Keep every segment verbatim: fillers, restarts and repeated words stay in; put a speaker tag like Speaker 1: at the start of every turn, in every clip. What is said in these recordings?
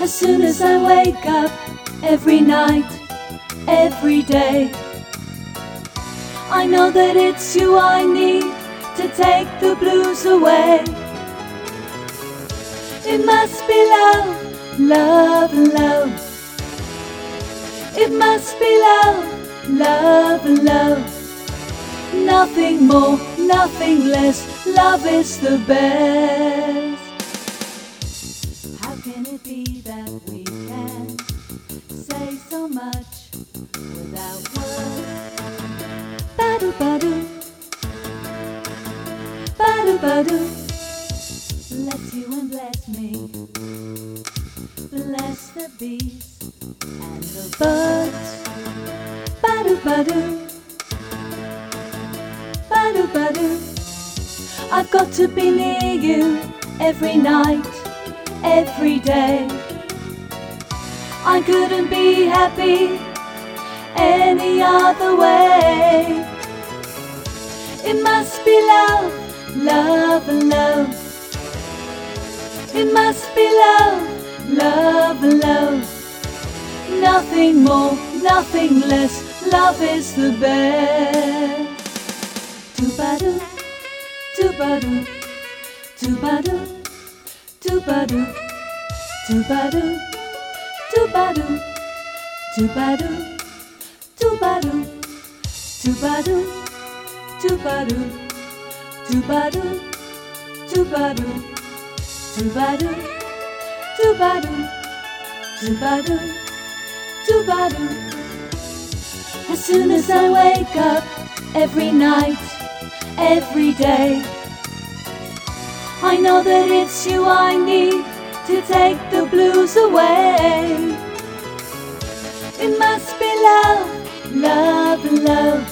Speaker 1: As soon as I wake up, every night, every day, I know that it's you I need to take the blues away. It must be love, love, love. It must be love, love, love. Nothing more, nothing less. Love is the best. How can it be that we can say so much without words? Ba-do, ba-do, ba-do, ba-do. Bless you and bless me. Bless the bees and the birds. Ba-do, ba-do, ba-do, ba-do. I've got to be near you every night, every day. I couldn't be happy any other way. It must be love, love, love. It must be love, love, love. Nothing more, nothing less. Love is the best. Do-ba-do, do-ba-do, do-ba-do, do-ba-do, do-ba-do, do-ba-do, do-ba-do, do-ba-do, do-ba-do, do-ba-do, do-ba-do, do-ba-do, do-ba-do, do-ba-do, do-ba-do, do-ba-do. As soon as I wake up, every night, every day, I know that it's you I need to take the blues away. It must be love, love, love.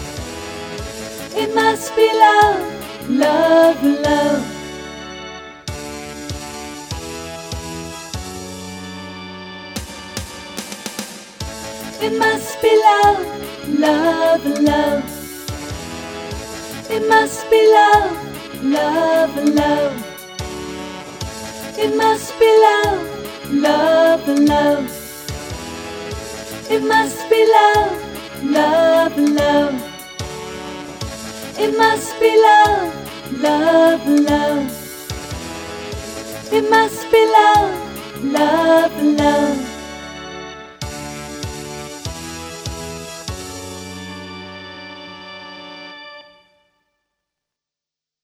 Speaker 1: It must be love, love, love. It must be love, love, love. It must be love, love, love. It must be love, love, love. It must be love, love, love. It must be love, love, love. It must be love, love, love.